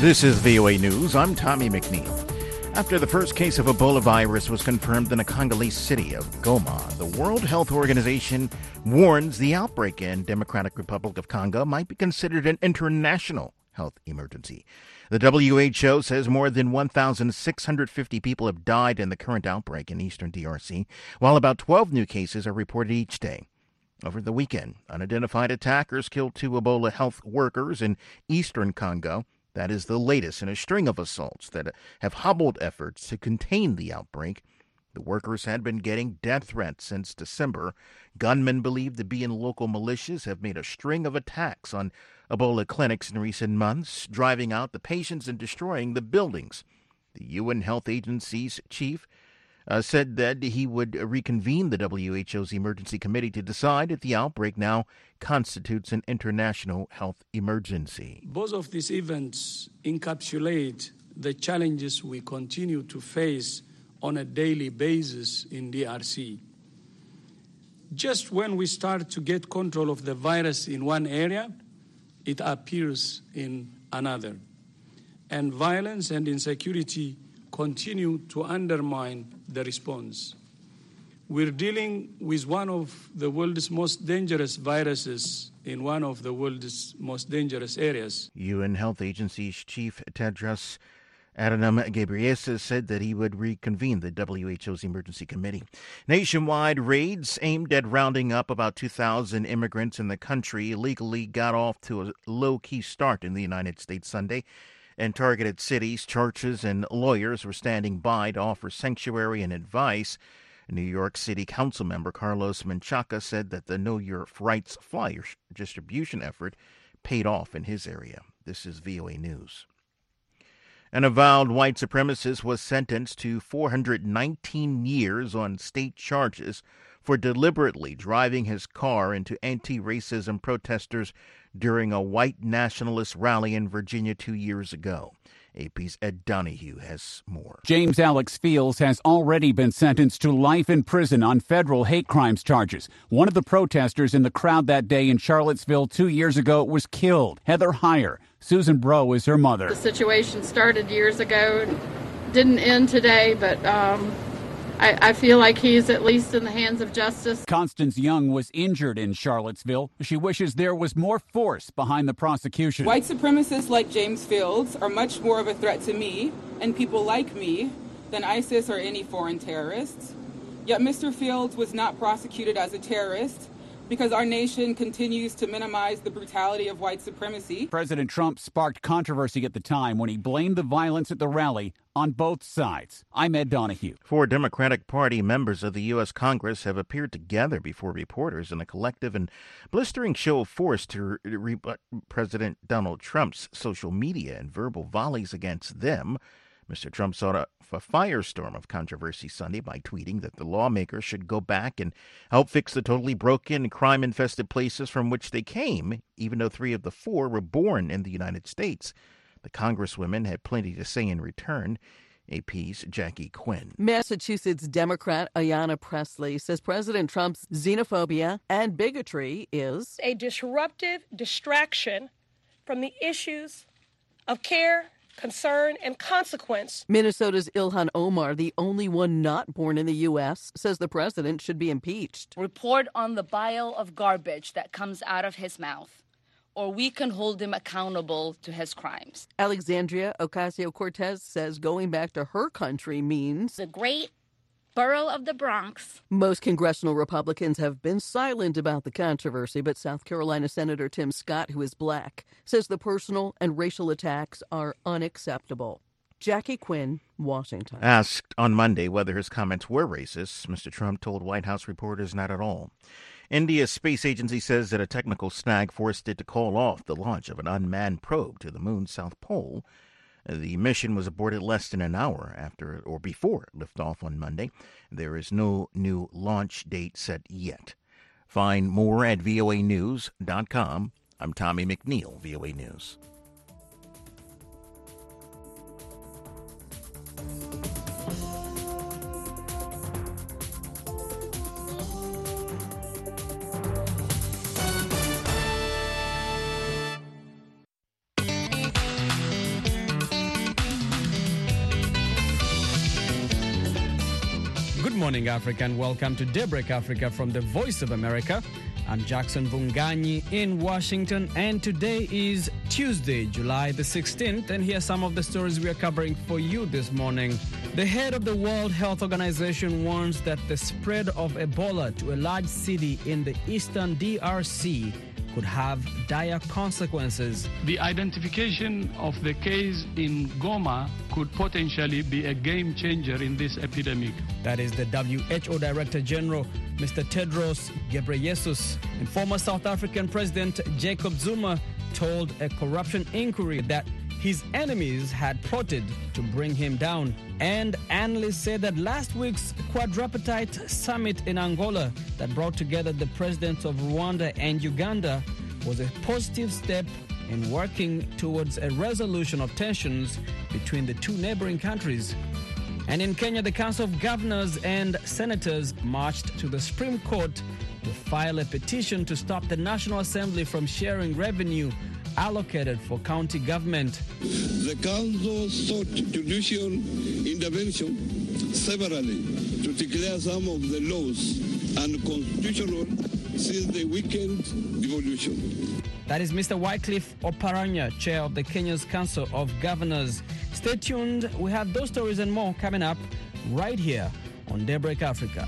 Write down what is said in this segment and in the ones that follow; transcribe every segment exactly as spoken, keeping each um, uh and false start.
This is V O A News. I'm Tommy McNeil. After the first case of Ebola virus was confirmed in the Congolese city of Goma, the World Health Organization warns the outbreak in Democratic Republic of Congo might be considered an international health emergency. The W H O says more than one thousand six hundred fifty people have died in the current outbreak in eastern D R C, while about twelve new cases are reported each day. Over the weekend, unidentified attackers killed two Ebola health workers in eastern Congo. That is the latest in a string of assaults that have hobbled efforts to contain the outbreak. The workers had been getting death threats since December. Gunmen believed to be in local militias have made a string of attacks on Ebola clinics in recent months, driving out the patients and destroying the buildings. The U N Health Agency's chief Uh, said that he would reconvene the W H O's emergency committee to decide if the outbreak now constitutes an international health emergency. Both of these events encapsulate the challenges we continue to face on a daily basis in D R C. Just when we start to get control of the virus in one area, it appears in another. And violence and insecurity continue to undermine the response. We're dealing with one of the world's most dangerous viruses in one of the world's most dangerous areas. U N Health Agency's chief Tedros Adhanom Ghebreyesus said that he would reconvene the W H O's emergency committee. Nationwide raids aimed at rounding up about two thousand immigrants in the country illegally got off to a low-key start in the United States Sunday. And targeted cities, churches, and lawyers were standing by to offer sanctuary and advice. New York City Council member Carlos Menchaca said that the Know Your Rights flyer distribution effort paid off in his area. This is V O A News. An avowed white supremacist was sentenced to four hundred nineteen years on state charges for deliberately driving his car into anti-racism protesters during a white nationalist rally in Virginia two years ago. A P's Ed Donahue has more. James Alex Fields has already been sentenced to life in prison on federal hate crimes charges. One of the protesters in the crowd that day in Charlottesville two years ago was killed. Heather Heyer, Susan Bro is her mother. The situation started years ago and didn't end today, but um, I, I feel like he's at least in the hands of justice. Constance Young was injured in Charlottesville. She wishes there was more force behind the prosecution. White supremacists like James Fields are much more of a threat to me and people like me than ISIS or any foreign terrorists. Yet Mister Fields was not prosecuted as a terrorist because our nation continues to minimize the brutality of white supremacy. President Trump sparked controversy at the time when he blamed the violence at the rally on both sides. I'm Ed Donahue. Four Democratic Party members of the U S Congress have appeared together before reporters in a collective and blistering show of force to rebut President Donald Trump's social media and verbal volleys against them. Mister Trump sought a, a firestorm of controversy Sunday by tweeting that the lawmakers should go back and help fix the totally broken, crime-infested places from which they came, even though three of the four were born in the United States. The congresswomen had plenty to say in return. A P's Jackie Quinn. Massachusetts Democrat Ayanna Pressley says President Trump's xenophobia and bigotry is a disruptive distraction from the issues of care, concern, and consequence. Minnesota's Ilhan Omar, the only one not born in the U S, says the president should be impeached. Report on the pile of garbage that comes out of his mouth, or we can hold him accountable to his crimes. Alexandria Ocasio-Cortez says going back to her country means the great borough of the Bronx. Most congressional Republicans have been silent about the controversy, but South Carolina Senator Tim Scott, who is black, says the personal and racial attacks are unacceptable. Jackie Quinn, Washington. Asked on Monday whether his comments were racist, Mister Trump told White House reporters not at all. India's space agency says that a technical snag forced it to call off the launch of an unmanned probe to the moon's south pole. The mission was aborted less than an hour after or before liftoff on Monday. There is no new launch date set yet. Find more at V O A news dot com. I'm Tommy McNeil, V O A News. morning, Africa, and welcome to Daybreak Africa from the Voice of America. I'm Jackson Bunganyi in Washington, and today is Tuesday, July the sixteenth, and here are some of the stories we are covering for you this morning. The head of the World Health Organization warns that the spread of Ebola to a large city in the eastern D R C could have dire consequences. The identification of the case in Goma could potentially be a game changer in this epidemic. That is the W H O Director General, Mister Tedros Ghebreyesus. And former South African President Jacob Zuma told a corruption inquiry that his enemies had plotted to bring him down. And analysts said that last week's quadripartite summit in Angola that brought together the presidents of Rwanda and Uganda was a positive step in working towards a resolution of tensions between the two neighboring countries. And in Kenya, the Council of Governors and Senators marched to the Supreme Court to file a petition to stop the National Assembly from sharing revenue allocated for county government. The Council sought judicial intervention severally to declare some of the laws unconstitutional since the weekend devolution. That is Mister Wycliffe Oparanya, chair of the Kenya's Council of Governors. Stay tuned. We have those stories and more coming up right here on Daybreak Africa.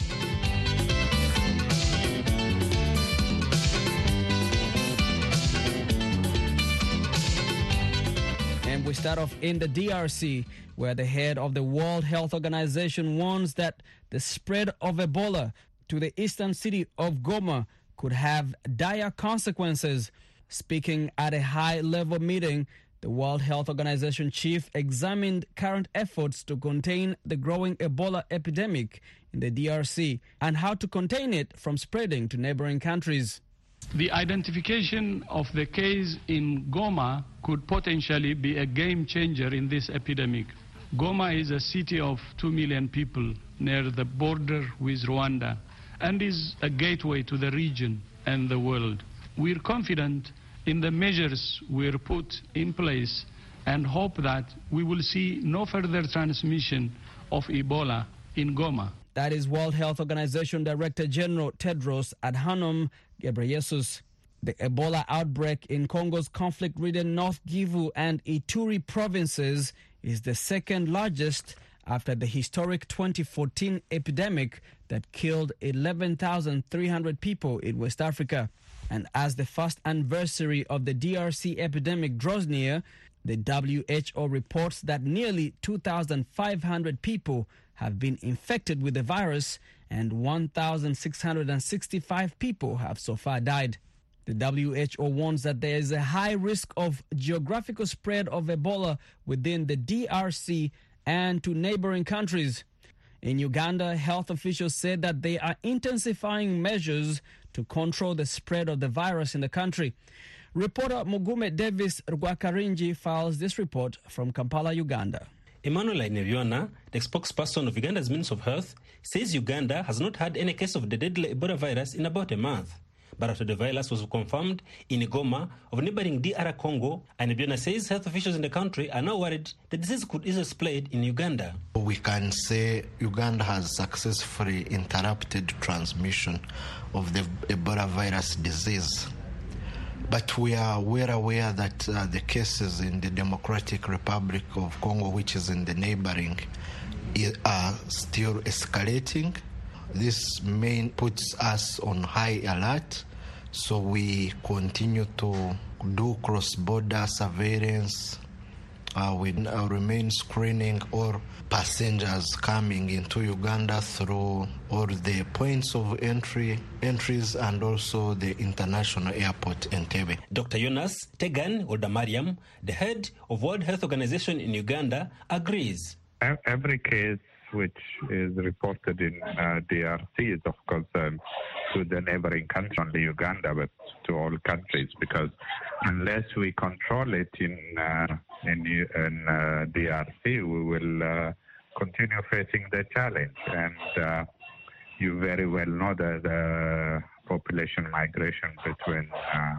We start off in the D R C, where the head of the World Health Organization warns that the spread of Ebola to the eastern city of Goma could have dire consequences. Speaking at a high-level meeting, the World Health Organization chief examined current efforts to contain the growing Ebola epidemic in the D R C and how to contain it from spreading to neighboring countries. The identification of the case in Goma could potentially be a game changer in this epidemic. Goma is a city of two million people near the border with Rwanda and is a gateway to the region and the world. We're confident in the measures we're put in place and hope that we will see no further transmission of Ebola in Goma. That is World Health Organization Director General Tedros Adhanom Ghebreyesus. The Ebola outbreak in Congo's conflict-ridden North Kivu and Ituri provinces is the second largest after the historic twenty fourteen epidemic that killed eleven thousand three hundred people in West Africa. And as the first anniversary of the D R C epidemic draws near, the W H O reports that nearly two thousand five hundred people have been infected with the virus and one thousand six hundred sixty-five people have so far died. The W H O warns that there is a high risk of geographical spread of Ebola within the D R C and to neighboring countries. In Uganda, health officials said that they are intensifying measures to control the spread of the virus in the country. Reporter Mugume Davis Rwakarinji files this report from Kampala, Uganda. Emmanuel Aineviona, the spokesperson of Uganda's Ministry of Health, says Uganda has not had any case of the deadly Ebola virus in about a month. But after the virus was confirmed in Goma of neighboring D R Congo, Aineviona says health officials in the country are now worried the disease could easily spread in Uganda. We can say Uganda has successfully interrupted transmission of the Ebola virus disease. But we are well aware that uh, the cases in the Democratic Republic of Congo, which is in the neighboring, are still escalating. This main puts us on high alert, so we continue to do cross-border surveillance. Uh, we uh, remain screening all passengers coming into Uganda through all the points of entry, entries, and also the international airport Entebbe. Doctor Jonas Tegan Oldamariam, the head of World Health Organization in Uganda, agrees. Every case which is reported in uh, D R C is of concern to the neighboring country, only Uganda, but to all countries, because unless we control it in uh, in, in uh, D R C, we will uh, continue facing the challenge. And uh, you very well know that the population migration between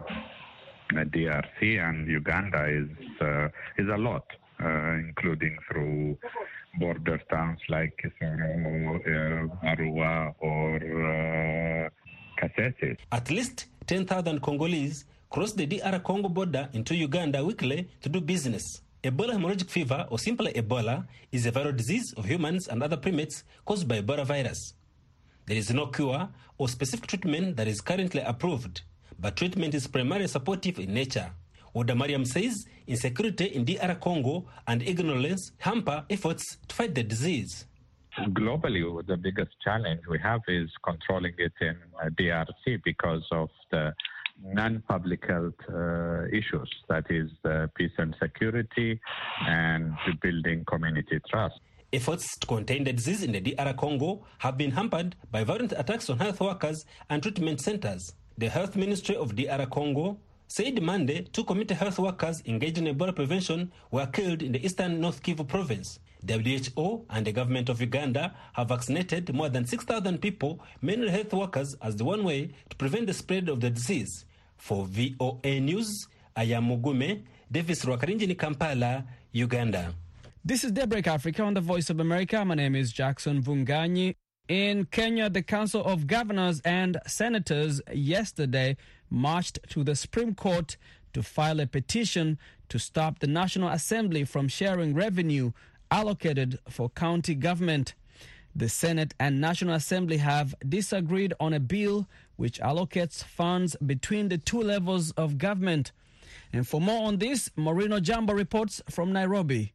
uh, D R C and Uganda is uh, is a lot, uh, including through border towns like Kisoro, uh, Arua, or uh, Kasese. At least ten thousand Congolese cross the D R Congo border into Uganda weekly to do business. Ebola hemorrhagic fever, or simply Ebola, is a viral disease of humans and other primates caused by Ebola virus. There is no cure or specific treatment that is currently approved, but treatment is primarily supportive in nature. Oda Mariam says insecurity in D R Congo and ignorance hamper efforts to fight the disease. Globally, the biggest challenge we have is controlling it in uh, D R C because of the non-public health uh, issues, that is uh, peace and security and building community trust. Efforts to contain the disease in the D R Congo have been hampered by violent attacks on health workers and treatment centers. The Health Ministry of D R Congo said Monday two community health workers engaged in Ebola prevention were killed in the eastern North Kivu province. W H O and the government of Uganda have vaccinated more than six thousand people, mainly health workers, as the one way to prevent the spread of the disease. For V O A News, I am Mugume, Davis Rwakarinjini, Kampala, Uganda. This is Daybreak Africa on the Voice of America. My name is Jackson Vunganyi. In Kenya, the Council of Governors and Senators yesterday marched to the Supreme Court to file a petition to stop the National Assembly from sharing revenue allocated for county government. The Senate and National Assembly have disagreed on a bill which allocates funds between the two levels of government. And for more on this, Marino Jambo reports from Nairobi.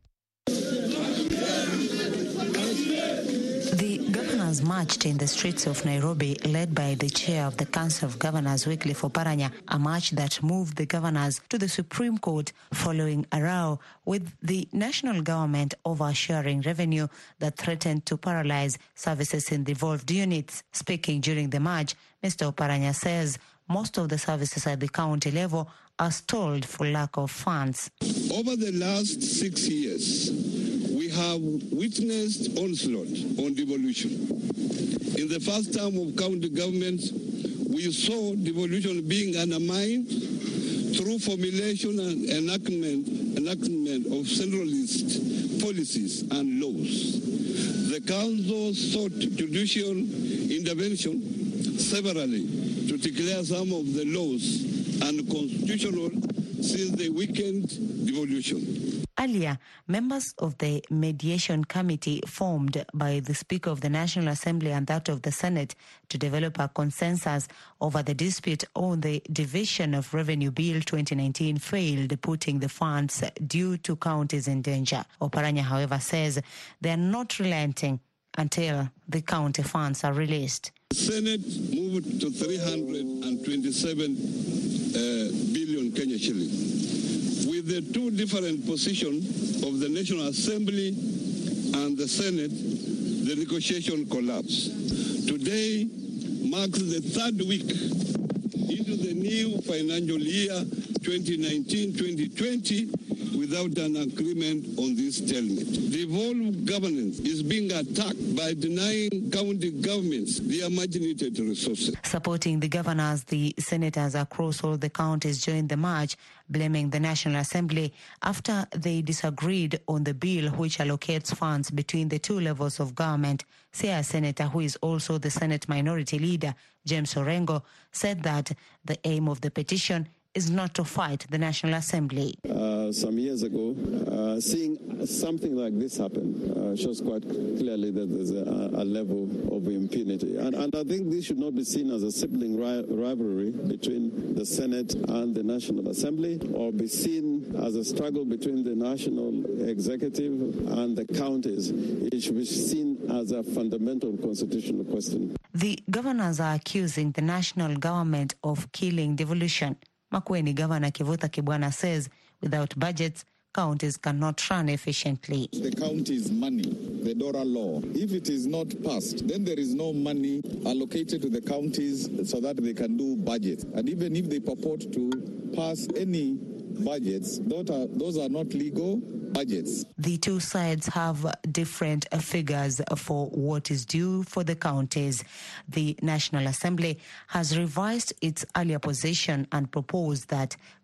The governors marched in the streets of Nairobi, led by the chair of the Council of Governors, Wycliffe Oparanya, a march that moved the governors to the Supreme Court following a row with the national government over sharing revenue that threatened to paralyze services in the involved units. Speaking during the march, Mister Oparanya says most of the services at the county level are stalled for lack of funds. Over the last six years, we have witnessed onslaught on devolution. In the first term of county government, we saw devolution being undermined through formulation and enactment, enactment of centralist policies and laws. The council sought judicial intervention severally to declare some of the laws unconstitutional since the weekend devolution. Earlier, members of the mediation committee formed by the Speaker of the National Assembly and that of the Senate to develop a consensus over the dispute on the Division of Revenue Bill twenty nineteen failed, putting the funds due to counties in danger. Oparanya, however, says they are not relenting until the county funds are released. The Senate moved to three hundred twenty-seven uh, billion Kenya shillings. With the two different positions of the National Assembly and the Senate, the negotiation collapsed. Today marks the third week into the new financial year twenty nineteen twenty twenty without an agreement on this stalemate. Devolved governance is being attacked by denying county governments their much needed resources. Supporting the governors, the senators across all the counties joined the march, blaming the National Assembly after they disagreed on the bill which allocates funds between the two levels of government. Siaya Senator, who is also the Senate Minority Leader, James Orengo, said that the aim of the petition is not to fight the National Assembly. Uh, some years ago, uh, seeing something like this happen uh, shows quite clearly that there's a, a level of impunity. And, and I think this should not be seen as a sibling ri- rivalry between the Senate and the National Assembly, or be seen as a struggle between the national executive and the counties. It should be seen as a fundamental constitutional question. The governors are accusing the national government of killing devolution. Makueni Governor Kivutha Kibwana says without budgets, counties cannot run efficiently. The county's money, the DORA law, if it is not passed, then there is no money allocated to the counties so that they can do budgets. And even if they purport to pass any budgets, those are, those are not legal budgets. The two sides have different figures for what is due for the counties. The National Assembly has revised its earlier position and proposed that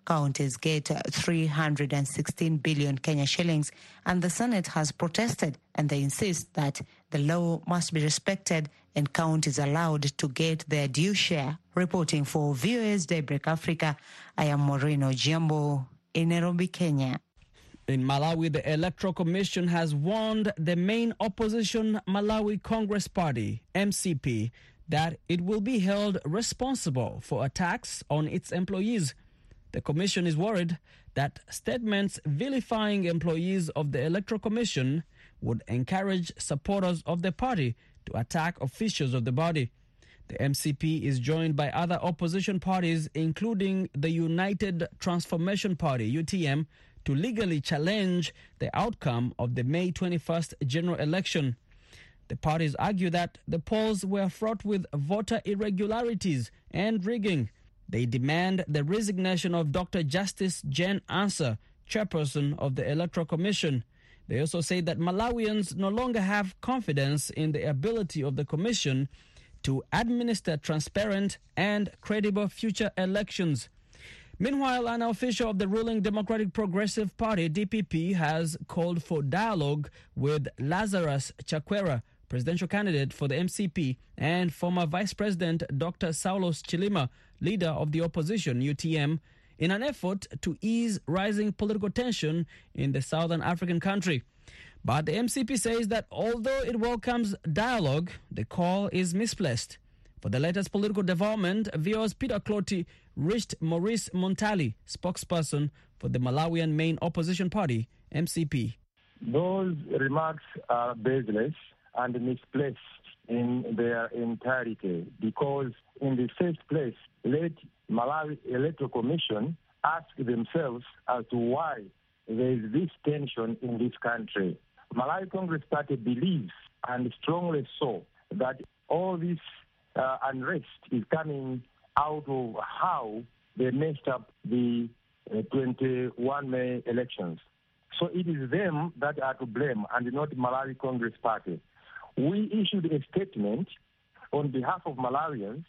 counties get three hundred sixteen billion Kenya shillings, and the Senate has protested, and they insist that the law must be respected and counties allowed to get their due share. Reporting for V O A's Daybreak Africa, I am Maureen Ojiambo in Nairobi, Kenya. In Malawi, the Electoral Commission has warned the main opposition Malawi Congress Party, M C P, that it will be held responsible for attacks on its employees. The commission is worried that statements vilifying employees of the Electoral Commission would encourage supporters of the party to attack officials of the body. The M C P is joined by other opposition parties, including the United Transformation Party, U T M, to legally challenge the outcome of the May twenty-first general election. The parties argue that the polls were fraught with voter irregularities and rigging. They demand the resignation of Doctor Justice Jane Ansah, chairperson of the Electoral Commission. They also say that Malawians no longer have confidence in the ability of the Commission to administer transparent and credible future elections. Meanwhile, an official of the ruling Democratic Progressive Party, D P P, has called for dialogue with Lazarus Chakwera, presidential candidate for the M C P, and former Vice President Doctor Saulos Chilima, leader of the opposition, U T M, in an effort to ease rising political tension in the southern African country. But the M C P says that although it welcomes dialogue, the call is misplaced. For the latest political development, V O A's Peter Clotty reached Maurice Montali, spokesperson for the Malawian main opposition party, M C P. Those remarks are baseless and misplaced in their entirety because, in the first place, let Malawi Electoral Commission ask themselves as to why there is this tension in this country. Malawi Congress Party believes, and strongly so, that all this uh, unrest is coming out of how they messed up the uh, twenty-first May elections. So it is them that are to blame and not Malawi Congress Party. We issued a statement on behalf of Malawians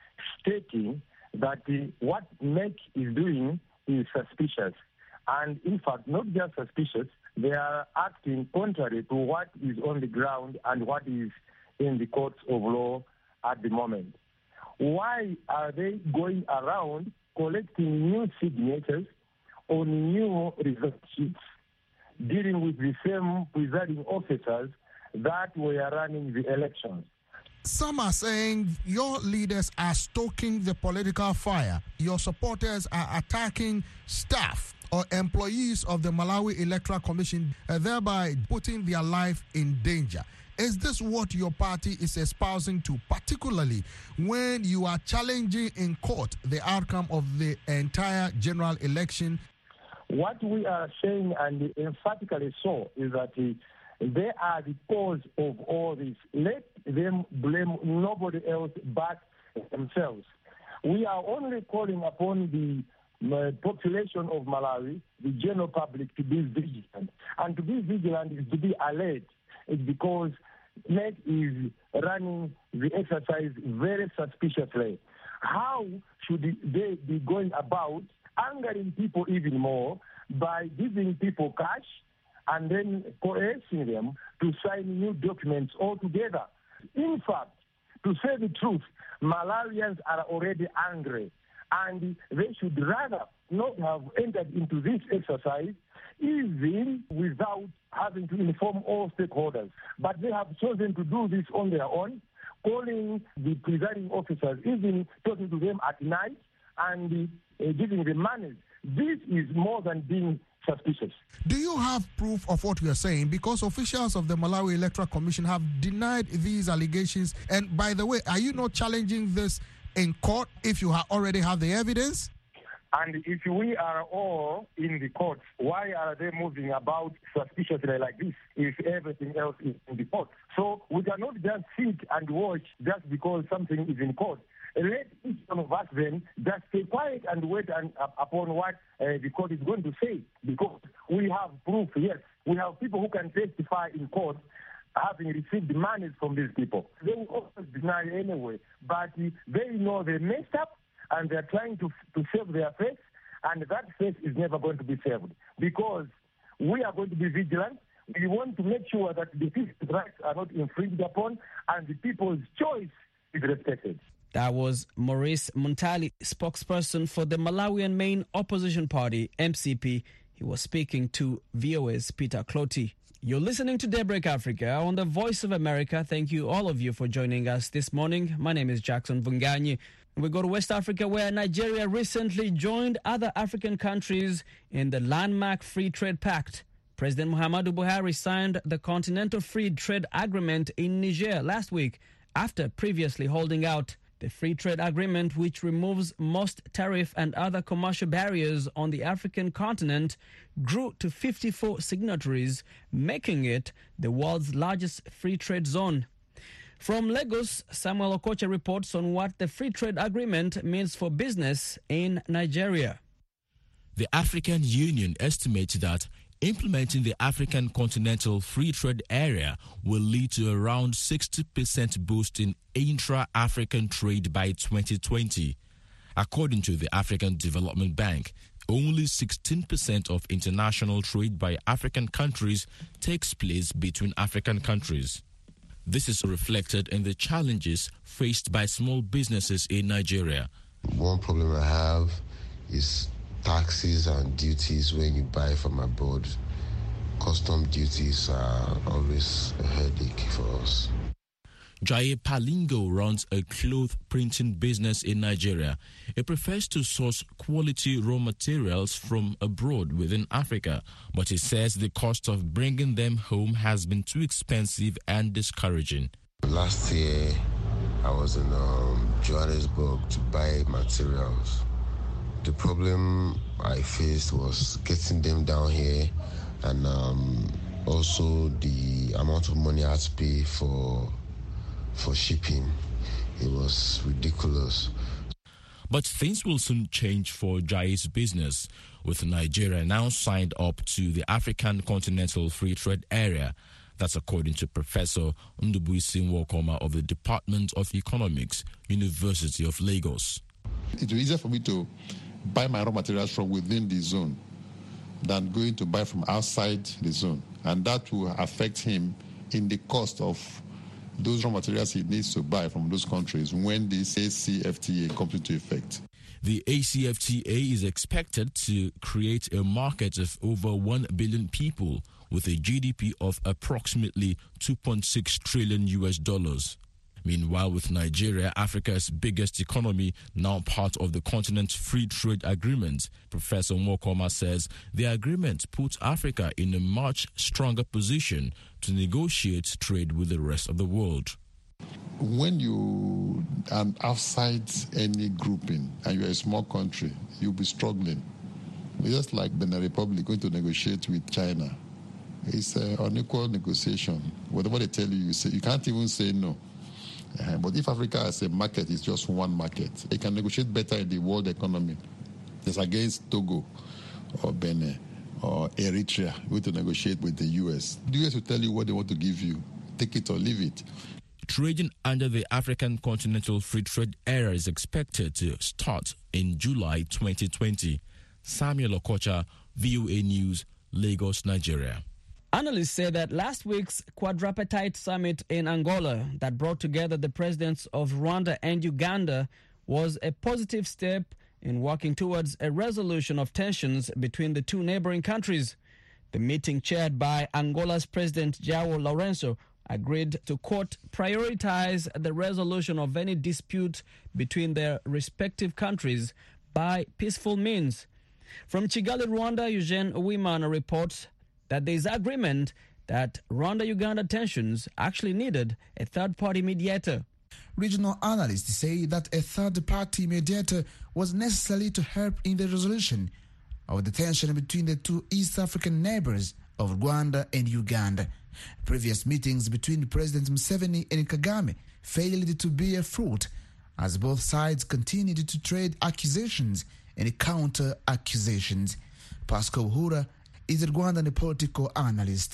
stating that uh, what M E C is doing is suspicious. And in fact, not just suspicious, they are acting contrary to what is on the ground and what is in the courts of law at the moment. Why are they going around collecting new signatures on new result sheets, dealing with the same presiding officers that were running the elections? Some are saying your leaders are stoking the political fire. Your supporters are attacking staff or employees of the Malawi Electoral Commission, uh, thereby putting their life in danger. Is this what your party is espousing to, particularly when you are challenging in court the outcome of the entire general election? What we are saying, and emphatically so, is that uh, they are the cause of all this. Let them blame nobody else but themselves. We are only calling upon the uh, population of Malawi, the general public, to be vigilant. And to be vigilant is to be alert. It's because M E C is running the exercise very suspiciously. How should they be going about angering people even more by giving people cash and then coercing them to sign new documents altogether? In fact, to say the truth, Malawians are already angry, and they should rather not have entered into this exercise even without having to inform all stakeholders. But they have chosen to do this on their own, calling the presiding officers, even talking to them at night and uh, giving them money. This is more than being suspicious. Do you have proof of what we are saying? Because officials of the Malawi Electoral Commission have denied these allegations. And by the way, are you not challenging this in court if you ha- already have the evidence? And if we are all in the courts, why are they moving about suspiciously like this if everything else is in the court? So we cannot just sit and watch just because something is in court. Let each one of us then just stay quiet and wait and, uh, upon what uh, the court is going to say, because we have proof, yes. We have people who can testify in court having received money from these people. They will always deny anyway, but uh, they know they messed up and they're trying to to save their face, And that face is never going to be saved because we are going to be vigilant. We want to make sure that the people's rights are not infringed upon and the people's choice is respected. That was Maurice Muntali, spokesperson for the Malawian main opposition party, M C P. He was speaking to V O A's Peter Clotty. You're listening to Daybreak Africa on the Voice of America. Thank you, all of you, for joining us this morning. My name is Jackson Vunganyi. We go to West Africa, where Nigeria recently joined other African countries in the landmark Free Trade Pact. President Muhammadu Buhari signed the Continental Free Trade Agreement in Niger last week after previously holding out. The Free Trade Agreement, which removes most tariff and other commercial barriers on the African continent, grew to fifty-four signatories, making it the world's largest free trade zone. From Lagos, Samuel Okocha reports on what the Free Trade Agreement means for business in Nigeria. The African Union estimates that implementing the African Continental Free Trade Area will lead to around sixty percent boost in intra-African trade by twenty twenty. According to the African Development Bank, only sixteen percent of international trade by African countries takes place between African countries. This is reflected in the challenges faced by small businesses in Nigeria. One problem I have is taxes and duties when you buy from abroad. Custom duties are always a headache for us. Jaye Palingo runs a cloth printing business in Nigeria. He prefers to source quality raw materials from abroad within Africa, but he says the cost of bringing them home has been too expensive and discouraging. Last year, I was in um, Johannesburg to buy materials. The problem I faced was getting them down here, and um, also the amount of money I had to pay for for shipping. It was ridiculous. But things will soon change for Jaye's business, with Nigeria now signed up to the African Continental Free Trade Area. That's according to Professor Ndubuisi Nwokoma of the Department of Economics, University of Lagos. It will be easier for me to buy my raw materials from within the zone than going to buy from outside the zone. And that will affect him in the cost of those raw materials he needs to buy from those countries when this A C F T A comes into effect. The A C F T A is expected to create a market of over one billion people with a G D P of approximately two point six trillion U S dollars. Meanwhile, with Nigeria, Africa's biggest economy, now part of the continent's free trade agreement, Professor Nwokoma says the agreement puts Africa in a much stronger position to negotiate trade with the rest of the world. When you are outside any grouping and you're a small country, you'll be struggling. It's just like Benin Republic going to negotiate with China. It's an unequal negotiation. Whatever they tell you, you say, you can't even say no. Uh, but if Africa as a market is just one market, it can negotiate better in the world economy. It's against Togo or Benin or Eritrea going to negotiate with the U S. The U S will tell you what they want to give you. Take it or leave it. Trading under the African Continental Free Trade Area is expected to start in July twenty twenty. Samuel Okocha, V O A News, Lagos, Nigeria. Analysts say that last week's quadripartite summit in Angola that brought together the presidents of Rwanda and Uganda was a positive step in working towards a resolution of tensions between the two neighboring countries. The meeting, chaired by Angola's President João Lourenço, agreed to, quote, prioritize the resolution of any dispute between their respective countries by peaceful means. From Kigali, Rwanda, Eugene Uwimana reports that there is agreement that Rwanda-Uganda tensions actually needed a third-party mediator. Regional analysts say that a third-party mediator was necessary to help in the resolution of the tension between the two East African neighbors of Rwanda and Uganda. Previous meetings between President Museveni and Kagame failed to bear fruit as both sides continued to trade accusations and counter-accusations. Pascal Hura is a Rwandan political analyst.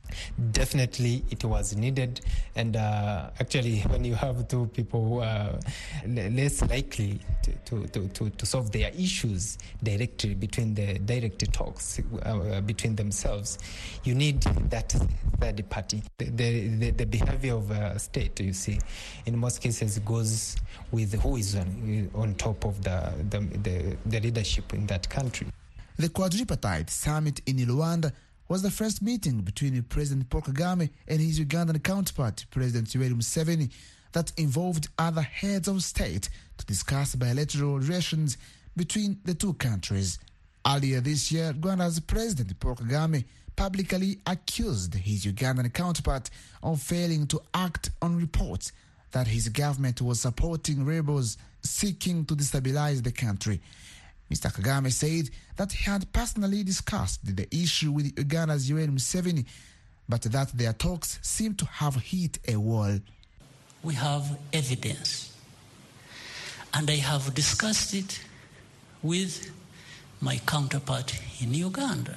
Definitely it was needed, and uh, actually when you have two people who are less likely to, to, to, to solve their issues directly between the direct talks uh, between themselves, you need that third party. The, the, the behavior of a state, you see, in most cases goes with who is on, on top of the, the, the, the leadership in that country. The quadripartite summit in Luanda was the first meeting between President Paul Kagame and his Ugandan counterpart, President Yoweri Museveni, that involved other heads of state to discuss bilateral relations between the two countries. Earlier this year, Rwanda's President Paul Kagame publicly accused his Ugandan counterpart of failing to act on reports that his government was supporting rebels seeking to destabilize the country. Mister Kagame said that he had personally discussed the issue with Uganda's Yoweri Museveni, but that their talks seemed to have hit a wall. We have evidence, and I have discussed it with my counterpart in Uganda.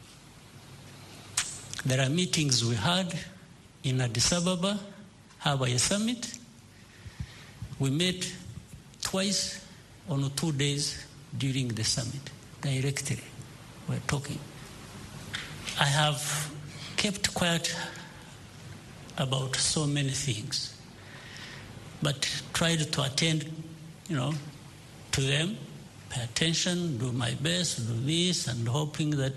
There are meetings we had in Addis Ababa, Hawaii Summit. We met twice on two days during the summit, directly. We're talking. I have kept quiet about so many things, but tried to attend, you know, to them, pay attention, do my best, do this, and hoping that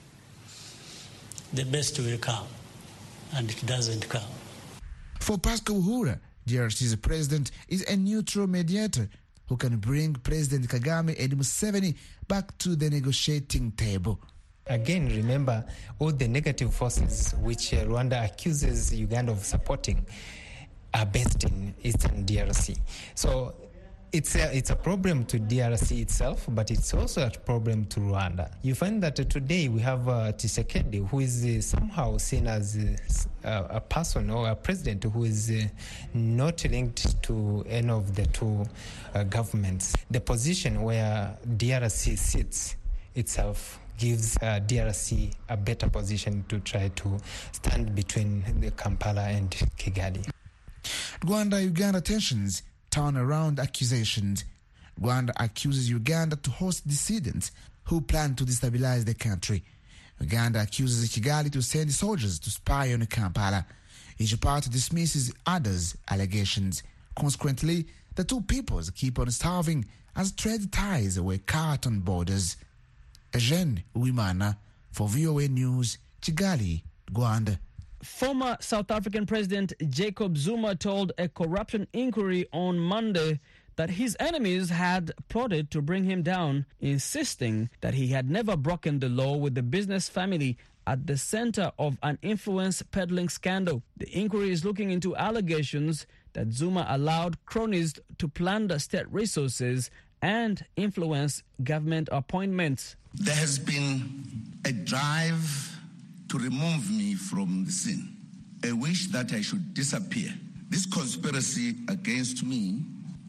the best will come, and it doesn't come. For Pascal Uhura, D R C's president is a neutral mediator who can bring President Kagame and Museveni back to the negotiating table. Again, remember all the negative forces which uh, Rwanda accuses Uganda of supporting are based in Eastern D R C. So it's a, it's a problem to D R C itself, but it's also a problem to Rwanda. You find that uh, today we have uh, Tshisekedi, who is uh, somehow seen as uh, a person or a president who is uh, not linked to any of the two uh, governments. The position where D R C sits itself gives uh, D R C a better position to try to stand between the Kampala and Kigali. Rwanda-Uganda tensions turn around accusations. Rwanda accuses Uganda to host dissidents who plan to destabilize the country. Uganda accuses Kigali to send soldiers to spy on Kampala. Each party dismisses others' allegations. Consequently, the two peoples keep on starving as trade ties were cut on borders. Eugene Uwimana for V O A News, Kigali, Rwanda. Former South African President Jacob Zuma told a corruption inquiry on Monday that his enemies had plotted to bring him down, insisting that he had never broken the law with the business family at the center of an influence peddling scandal. The inquiry is looking into allegations that Zuma allowed cronies to plunder state resources and influence government appointments. There has been a drive to remove me from the scene, a wish that I should disappear. This conspiracy against me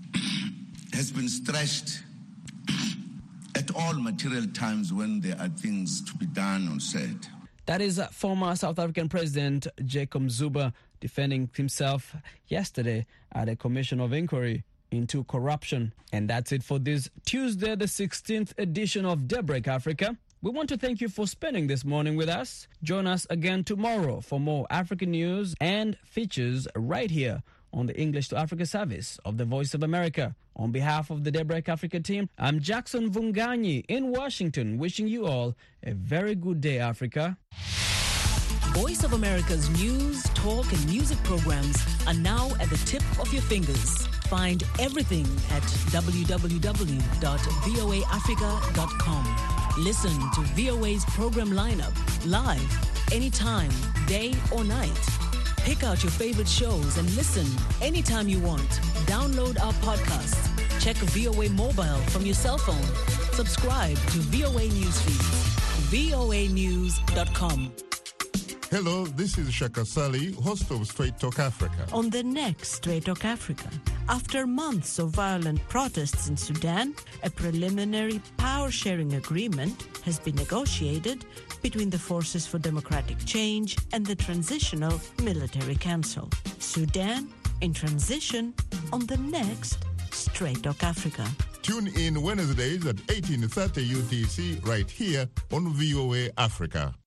has been stretched at all material times when there are things to be done or said. That is former South African President Jacob Zuma defending himself yesterday at a commission of inquiry into corruption. And that's it for this Tuesday, the sixteenth edition of Daybreak Africa. We want to thank you for spending this morning with us. Join us again tomorrow for more African news and features right here on the English to Africa service of the Voice of America. On behalf of the Daybreak Africa team, I'm Jackson Vunganyi in Washington, wishing you all a very good day, Africa. Voice of America's news, talk, and music programs are now at the tip of your fingers. Find everything at w w w dot v o a africa dot com. Listen to V O A's program lineup live, anytime, day or night. Pick out your favorite shows and listen anytime you want. Download our podcast. Check V O A Mobile from your cell phone. Subscribe to V O A Newsfeed. v o a news dot com. Hello, this is Shaka Sali, host of Straight Talk Africa. On the next Straight Talk Africa, after months of violent protests in Sudan, a preliminary power-sharing agreement has been negotiated between the Forces for Democratic Change and the Transitional Military Council. Sudan in transition on the next Straight Talk Africa. Tune in Wednesdays at eighteen thirty U T C right here on V O A Africa.